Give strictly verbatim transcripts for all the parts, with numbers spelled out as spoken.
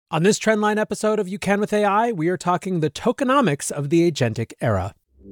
On this Trendline episode of You Can With A I, we are talking the tokenomics of the agentic era.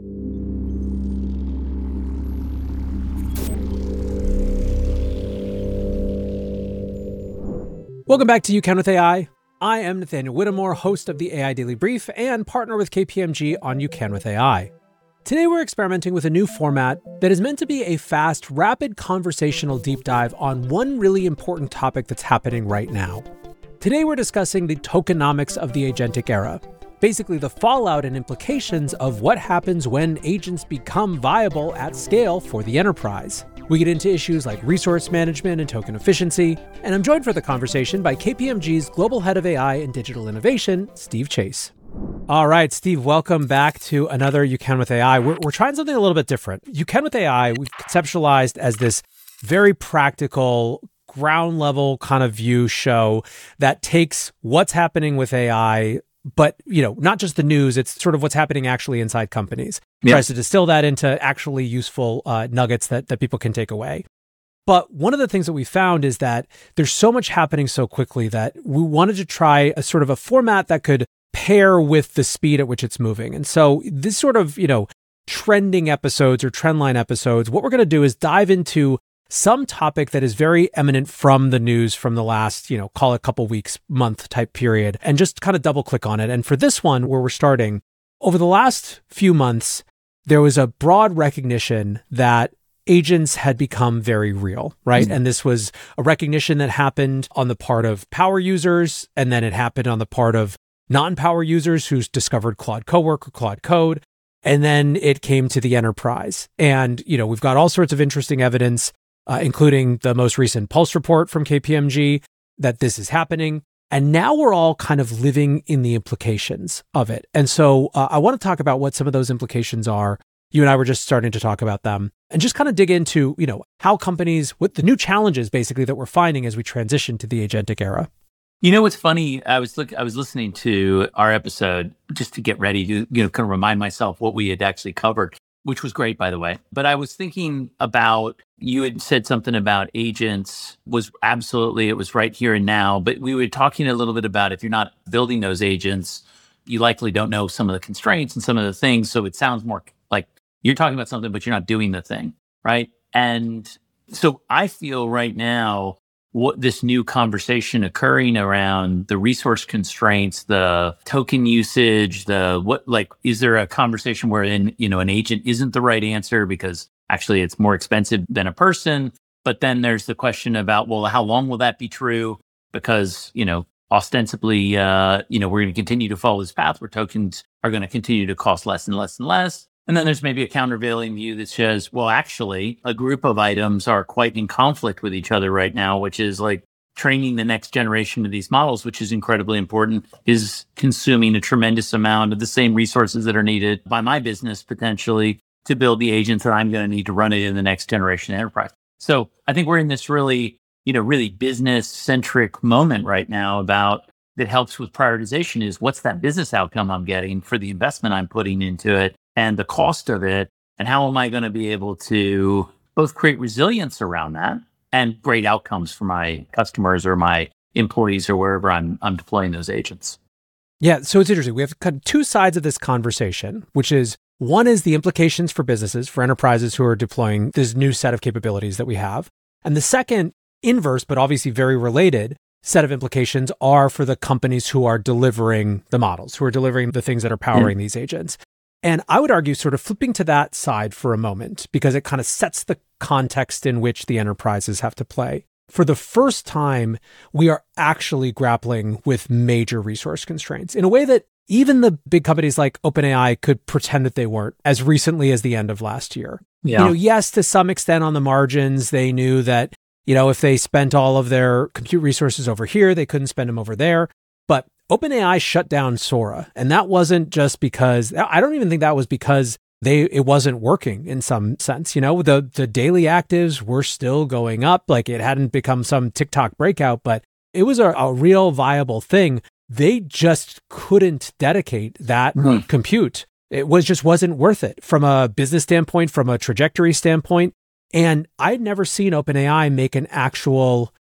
Welcome back to You Can With A I. I am Nathaniel Whittemore, host of the A I Daily Brief and partner with K P M G on You Can With A I. Today we're experimenting with a new format that is meant to be a fast, rapid conversational deep dive on one really important topic that's happening right now. Today we're discussing the tokenomics of the agentic era, basically the fallout and implications of what happens when agents become viable at scale for the enterprise. We get into issues like resource management and token efficiency, and I'm joined for the conversation by K P M G's Global Head of A I and Digital Innovation, Steve Chase. All right, Steve, welcome back to another You Can With A I. We're, we're trying something a little bit different. You Can With A I, we've conceptualized as this very practical, ground level kind of view show that takes what's happening with A I, but, you know, not just the news, it's sort of what's happening actually inside companies. Yeah. Tries to distill that into actually useful uh, nuggets that, that people can take away. But one of the things that we found is that there's so much happening so quickly that we wanted to try a sort of a format that could pair with the speed at which it's moving. And so this sort of, you know, trending episodes or trendline episodes, what we're going to do is dive into some topic that is very eminent from the news from the last, you know, call it a couple weeks, month type period, and just kind of double click on it. And for this one, where we're starting, over the last few months, there was a broad recognition that agents had become very real, right? Mm-hmm. And this was a recognition that happened on the part of power users, and then it happened on the part of non-power users who's discovered Claude Cowork or Claude Code. And then it came to the enterprise. And, you know, we've got all sorts of interesting evidence, Uh, including the most recent Pulse report from K P M G, that this is happening. And now we're all kind of living in the implications of it. And so uh, I want to talk about what some of those implications are. You and I were just starting to talk about them and just kind of dig into, you know, how companies, what the new challenges basically that we're finding as we transition to the agentic era. You know what's funny? I was look, I was listening to our episode just to get ready to, you know, kind of remind myself what we had actually covered, which was great, by the way. But I was thinking about, you had said something about agents was absolutely, it was right here and now. But we were talking a little bit about if you're not building those agents, you likely don't know some of the constraints and some of the things. So it sounds more like you're talking about something, but you're not doing the thing, right? And so I feel right now, what this new conversation occurring around the resource constraints, the token usage, the what, like, is there a conversation where in, you know, an agent isn't the right answer because actually it's more expensive than a person? But then there's the question about, well, how long will that be true? Because, you know, ostensibly, uh, you know, we're going to continue to follow this path where tokens are going to continue to cost less and less and less. And then there's maybe a countervailing view that says, well, actually, a group of items are quite in conflict with each other right now, which is like training the next generation of these models, which is incredibly important, is consuming a tremendous amount of the same resources that are needed by my business potentially to build the agents that I'm going to need to run it in the next generation enterprise. So I think we're in this really, you know, really business-centric moment right now about that helps with prioritization is what's that business outcome I'm getting for the investment I'm putting into it, and the cost of it, and how am I going to be able to both create resilience around that and great outcomes for my customers or my employees or wherever I'm I'm deploying those agents. Yeah, so it's interesting. We have kind of two sides of this conversation, which is one is the implications for businesses, for enterprises who are deploying this new set of capabilities that we have. And the second, inverse, but obviously very related set of implications are for the companies who are delivering the models, who are delivering the things that are powering mm. these agents. And I would argue sort of flipping to that side for a moment, because it kind of sets the context in which the enterprises have to play. For the first time, we are actually grappling with major resource constraints in a way that even the big companies like OpenAI could pretend that they weren't as recently as the end of last year. Yeah. You know, yes, to some extent on the margins, they knew that, you know, if they spent all of their compute resources over here, they couldn't spend them over there. But OpenAI shut down Sora. And that wasn't just because, I don't even think that was because they it wasn't working in some sense. You know, the the daily actives were still going up. Like it hadn't become some TikTok breakout, but it was a, a real viable thing. They just couldn't dedicate that mm-hmm. compute. It was just wasn't worth it from a business standpoint, from a trajectory standpoint. And I'd never seen OpenAI make an actual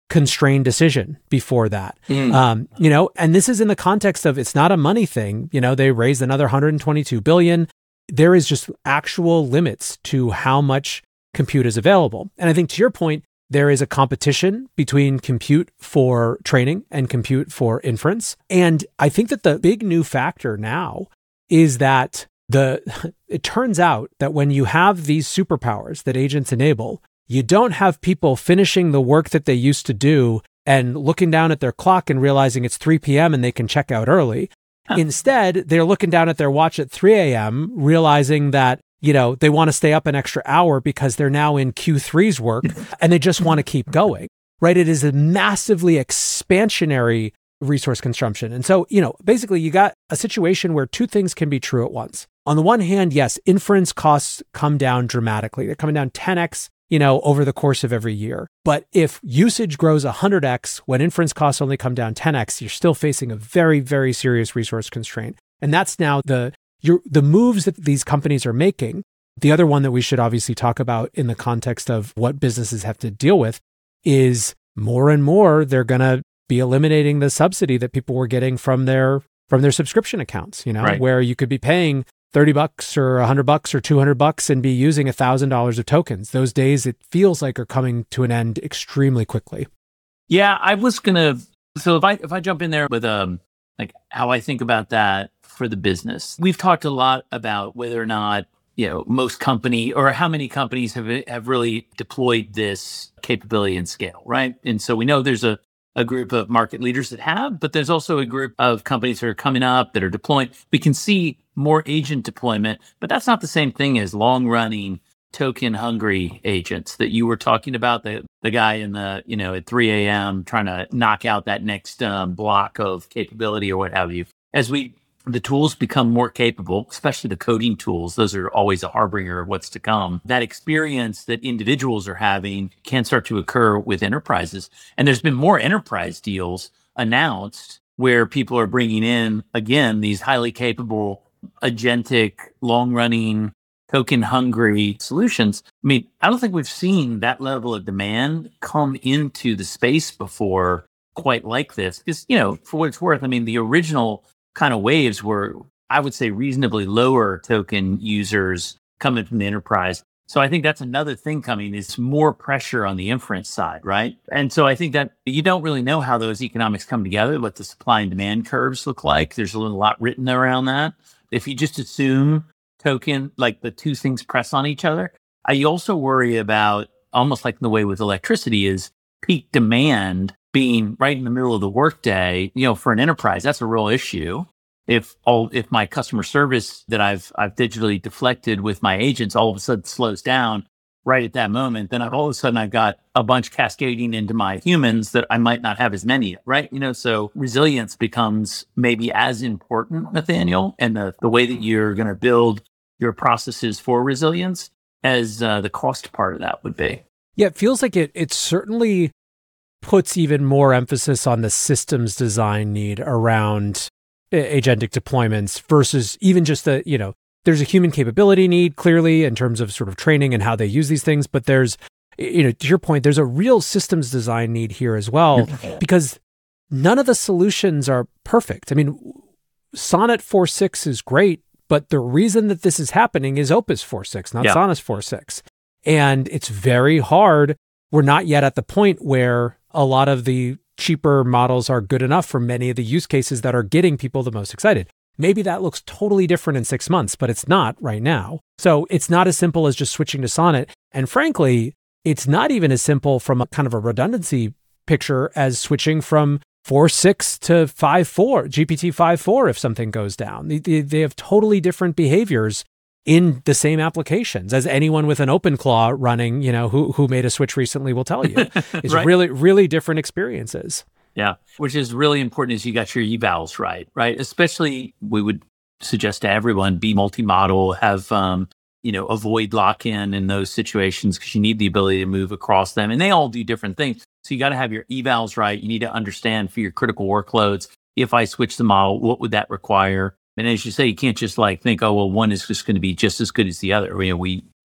constrained decision before that. Mm. Um, you know, and this is in the context of it's not a money thing. You know, they raised another one hundred twenty-two billion dollars. There is just actual limits to how much compute is available. And I think to your point, there is a competition between compute for training and compute for inference. And I think that the big new factor now is that the it turns out that when you have these superpowers that agents enable, you don't have people finishing the work that they used to do and looking down at their clock and realizing it's three p.m. and they can check out early. Huh. Instead, they're looking down at their watch at three a.m., realizing that, you know, they want to stay up an extra hour because they're now in Q three's work and they just want to keep going, right? It is a massively expansionary resource consumption. And so, you know, basically you got a situation where two things can be true at once. On the one hand, yes, inference costs come down dramatically. They're coming down ten x, you know, over the course of every year. But if usage grows one hundred x when inference costs only come down ten x, you're still facing a very, very serious resource constraint. And that's now the Your, the moves that these companies are making. The other one that we should obviously talk about in the context of what businesses have to deal with is more and more they're going to be eliminating the subsidy that people were getting from their from their subscription accounts, you know, right. where you could be paying thirty bucks or one hundred bucks or two hundred bucks and be using one thousand dollars of tokens. Those days, it feels like, are coming to an end extremely quickly. Yeah, I was going to, so if I if I jump in there with um like how I think about that for the business. We've talked a lot about whether or not, you know, most company or how many companies have have really deployed this capability and scale, right? And so we know there's a, a group of market leaders that have, but there's also a group of companies that are coming up that are deploying. We can see more agent deployment, but that's not the same thing as long-running token hungry agents that you were talking about, the the guy in the, you know, at three a.m. trying to knock out that next um, block of capability or what have you. As we the tools become more capable, especially the coding tools, those are always a harbinger of what's to come. That experience that individuals are having can start to occur with enterprises. And there's been more enterprise deals announced where people are bringing in, again, these highly capable, agentic, long-running, token-hungry solutions. I mean, I don't think we've seen that level of demand come into the space before quite like this. Because, you know, for what it's worth, I mean, the original kind of waves were, I would say, reasonably lower token users coming from the enterprise. So I think that's another thing coming is more pressure on the inference side, right? And so I think that you don't really know how those economics come together, what the supply and demand curves look like. There's a little lot written around that. If you just assume token, like the two things press on each other, I also worry about, almost like the way with electricity, is peak demand being right in the middle of the workday. You know, for an enterprise, that's a real issue. If all, if my customer service that I've I've digitally deflected with my agents all of a sudden slows down right at that moment, then I've all of a sudden I've got a bunch cascading into my humans that I might not have as many of, right? You know, so resilience becomes maybe as important, Nathaniel, and the, the way that you're going to build your processes for resilience as uh, the cost part of that would be. Yeah, it feels like it it certainly puts even more emphasis on the systems design need around agentic deployments versus even just the, you know, there's a human capability need clearly in terms of sort of training and how they use these things. But there's, you know, to your point, there's a real systems design need here as well, because none of the solutions are perfect. I mean, Sonnet four point six is great, but the reason that this is happening is Opus four point six, not yeah. Sonnet four point six. And it's very hard. We're not yet at the point where a lot of the cheaper models are good enough for many of the use cases that are getting people the most excited. Maybe that looks totally different in six months, but it's not right now. So it's not as simple as just switching to Sonnet. And frankly, it's not even as simple from a kind of a redundancy picture as switching from four point six to five point four, G P T five point four if something goes down. They, they, they have totally different behaviors in the same applications, as anyone with an OpenClaw running, you know, who who made a switch recently will tell you. It's right. really, really different experiences. Yeah, which is really important is you got your evals right, right? Especially we would suggest to everyone be multi-model, have, um, you know, avoid lock-in in those situations because you need the ability to move across them. And they all do different things. So you got to have your evals right. You need to understand for your critical workloads, if I switch the model, what would that require? And as you say, you can't just like think, oh, well, one is just going to be just as good as the other. You know, we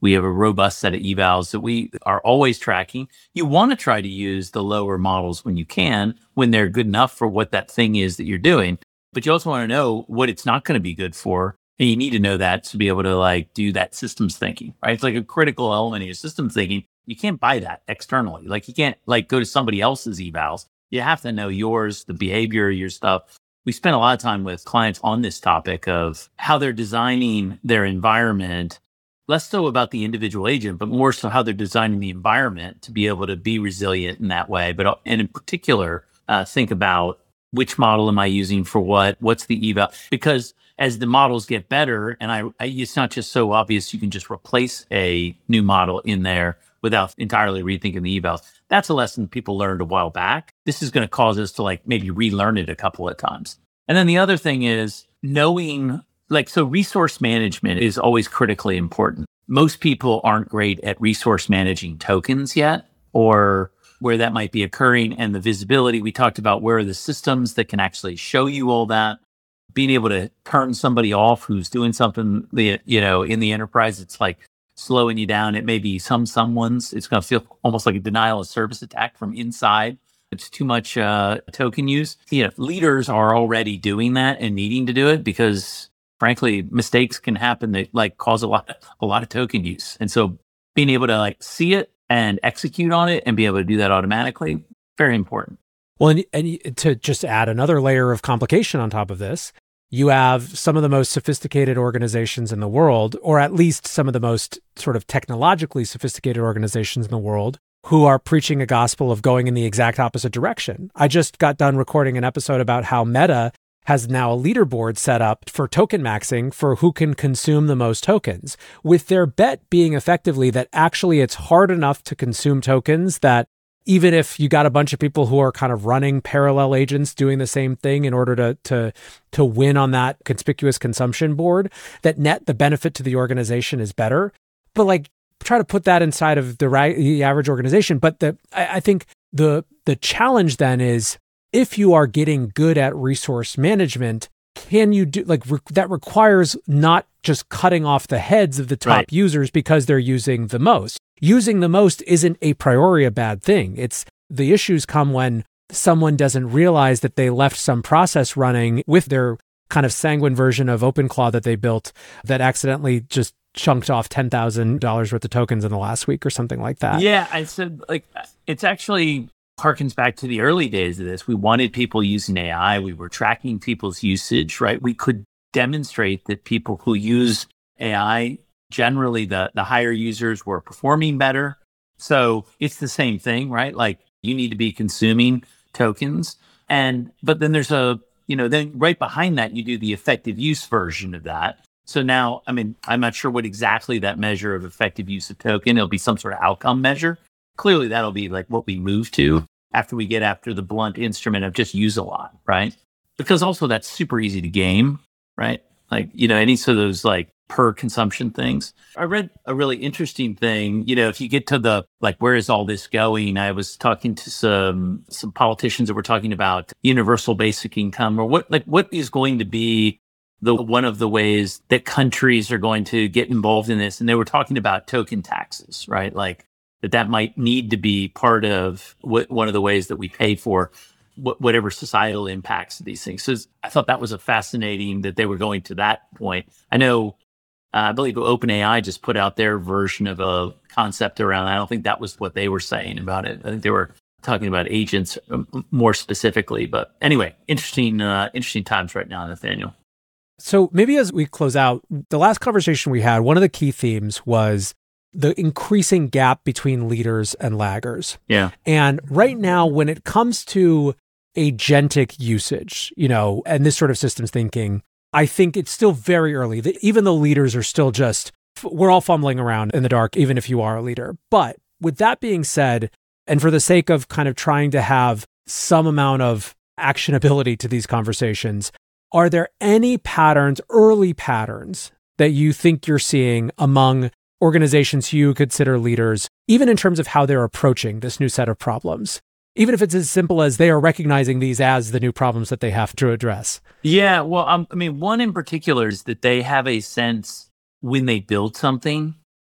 We have a robust set of evals that we are always tracking. You want to try to use the lower models when you can, when they're good enough for what that thing is that you're doing. But you also want to know what it's not going to be good for. And you need to know that to be able to like do that systems thinking, right? It's like a critical element of your systems thinking. You can't buy that externally. Like you can't like go to somebody else's evals. You have to know yours, the behavior, your stuff. We spent a lot of time with clients on this topic of how they're designing their environment, less so about the individual agent, but more so how they're designing the environment to be able to be resilient in that way. But and in particular, uh, think about which model am I using for what? What's the eval? Because as the models get better, and I, I it's not just so obvious you can just replace a new model in there without entirely rethinking the evals. That's a lesson people learned a while back. This is going to cause us to like maybe relearn it a couple of times. And then the other thing is knowing, like, so resource management is always critically important. Most people aren't great at resource managing tokens yet, or where that might be occurring, and the visibility. We talked about where are the systems that can actually show you all that. Being able to turn somebody off who's doing something, the you know, in the enterprise, it's like slowing you down. It may be some someone's. It's going to feel almost like a denial of service attack from inside. It's too much uh, token use. You know, leaders are already doing that and needing to do it because, frankly, mistakes can happen that like cause a lot, a lot of token use. And so, being able to like see it and execute on it and be able to do that automatically, very important. Well, and, and to just add another layer of complication on top of this, you have some of the most sophisticated organizations in the world, or at least some of the most sort of technologically sophisticated organizations in the world, who are preaching a gospel of going in the exact opposite direction. I just got done recording an episode about how Meta has now a leaderboard set up for token maxing for who can consume the most tokens, with their bet being effectively that actually it's hard enough to consume tokens that even if you got a bunch of people who are kind of running parallel agents doing the same thing in order to to to win on that conspicuous consumption board, that net the benefit to the organization is better. But like, try to put that inside of the right the average organization. But the I, I think the the challenge then is, if you are getting good at resource management, can you do like re- that requires not just cutting off the heads of the top right. users because they're using the most. Using the most isn't a priori a bad thing. It's the issues come when someone doesn't realize that they left some process running with their kind of sanguine version of OpenClaw that they built that accidentally just chunked off ten thousand dollars worth of tokens in the last week or something like that. Yeah, I said, like, it's actually harkens back to the early days of this. We wanted people using A I. We were tracking people's usage, right? We could demonstrate that people who use A I, generally the, the higher users were performing better. So it's the same thing, right? Like, you need to be consuming tokens. And, but then there's a, you know, then right behind that, you do the effective use version of that. So now, I mean, I'm not sure what exactly that measure of effective use of token, it'll be some sort of outcome measure. Clearly, that'll be like what we move to after we get after the blunt instrument of just use a lot, right? Because also that's super easy to game, right? Like, you know, any sort of those like per consumption things. I read a really interesting thing, you know, if you get to the, like, where is all this going? I was talking to some, some politicians that were talking about universal basic income, or what, like, what is going to be the one of the ways that countries are going to get involved in this. And they were talking about token taxes, right? Like that that might need to be part of what, one of the ways that we pay for wh- whatever societal impacts of these things. So I thought that was a fascinating that they were going to that point. I know, uh, I believe OpenAI just put out their version of a concept around that. I don't think that was what they were saying about it. I think they were talking about agents more specifically. But anyway, interesting, uh, interesting times right now, Nathaniel. So maybe as we close out, the last conversation we had, one of the key themes was the increasing gap between leaders and laggers. Yeah. And right now, when it comes to agentic usage, you know, and this sort of systems thinking, I think it's still very early. The, even the leaders are still just, we're all fumbling around in the dark, even if you are a leader. But with that being said, and for the sake of kind of trying to have some amount of actionability to these conversations, are there any patterns, early patterns, that you think you're seeing among organizations you consider leaders, even in terms of how they're approaching this new set of problems? Even if it's as simple as they are recognizing these as the new problems that they have to address. Yeah, well, um, I mean, one in particular is that they have a sense when they build something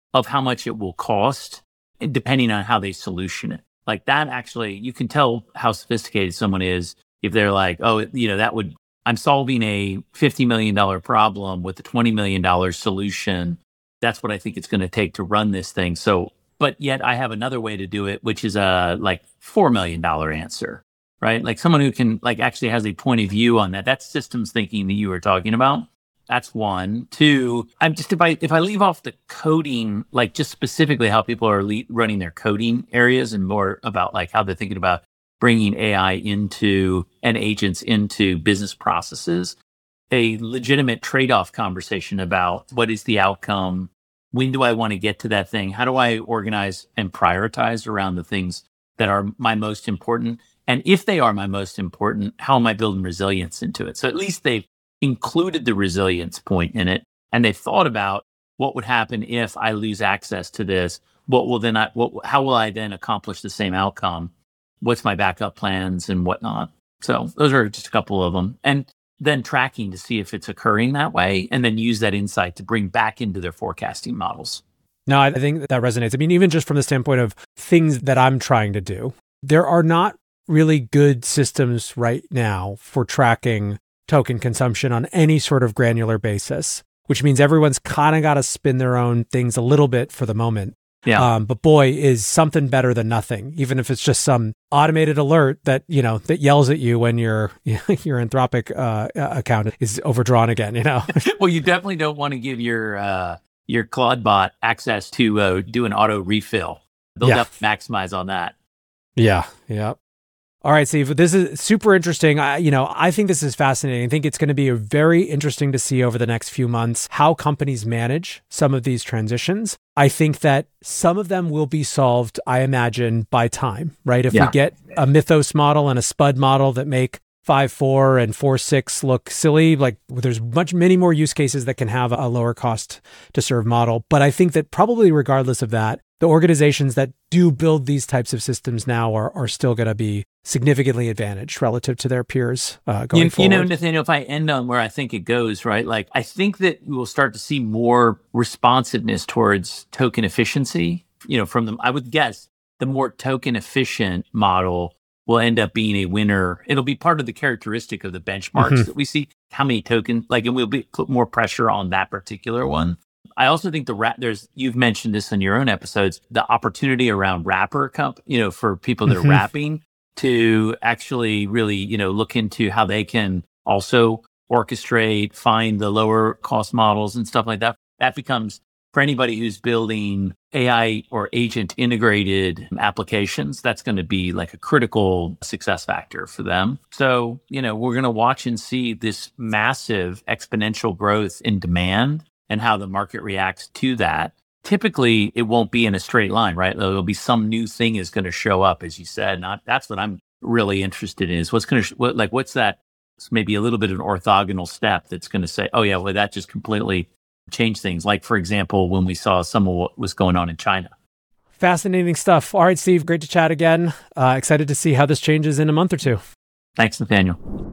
of how much it will cost, depending on how they solution it. Like that actually, you can tell how sophisticated someone is if they're like, oh, you know, that would, I'm solving a fifty million dollars problem with a twenty million dollars solution. That's what I think it's going to take to run this thing. So, but yet I have another way to do it, which is a like four million dollars answer, right? Like someone who can like actually has a point of view on that. That's systems thinking that you were talking about. That's one. Two, I'm just, if I, if I leave off the coding, like just specifically how people are le- running their coding areas and more about like how they're thinking about bringing A I into and agents into business processes, a legitimate trade-off conversation about what is the outcome? When do I want to get to that thing? How do I organize and prioritize around the things that are my most important? And if they are my most important, how am I building resilience into it? So at least they've included the resilience point in it. And they've thought about what would happen if I lose access to this. What will then I, what, how will I then accomplish the same outcome? What's my backup plans and whatnot? So those are just a couple of them. And then tracking to see if it's occurring that way, and then use that insight to bring back into their forecasting models. No, I think that resonates. I mean, even just from the standpoint of things that I'm trying to do, there are not really good systems right now for tracking token consumption on any sort of granular basis, which means everyone's kind of got to spin their own things a little bit for the moment. Yeah. Um, but boy, is something better than nothing, even if it's just some automated alert that, you know, that yells at you when your your Anthropic uh, account is overdrawn again, you know? Well, you definitely don't want to give your uh, your Claude bot access to uh, do an auto refill. They'll Yeah. definitely maximize on that. Yeah. Yeah. All right, Steve, this is super interesting. I, you know, I think this is fascinating. I think it's going to be very interesting to see over the next few months how companies manage some of these transitions. I think that some of them will be solved, I imagine, by time, right? If Yeah. we get a Mythos model and a Spud model that make five point four and four point six look silly, like there's much, many more use cases that can have a lower cost to serve model. But I think that probably regardless of that, the organizations that do build these types of systems now are, are still going to be significantly advantaged relative to their peers uh, going You, forward. you know, Nathaniel, if I end on where I think it goes, right? Like, I think that we will start to see more responsiveness towards token efficiency. You know, from them, I would guess the more token efficient model will end up being a winner. It'll be part of the characteristic of the benchmarks Mhm. that we see. How many tokens, like, and we'll be put more pressure on that particular one. I also think the wrap, there's, you've mentioned this in your own episodes, the opportunity around wrapper comp, you know, for people that are Mhm. wrapping to actually really, you know, look into how they can also orchestrate, find the lower cost models and stuff like that. That becomes, for anybody who's building A I or agent integrated applications, that's going to be like a critical success factor for them. So, you know, we're going to watch and see this massive exponential growth in demand and how the market reacts to that. Typically, it won't be in a straight line, right? There'll be some new thing is going to show up, as you said. Not that's what I'm really interested in is what's going to, what, like, what's that? It's maybe a little bit of an orthogonal step that's going to say, oh yeah, well, that just completely changed things. Like, for example, when we saw some of what was going on in China. Fascinating stuff. All right, Steve, great to chat again. Uh, excited to see how this changes in a month or two. Thanks, Nathaniel.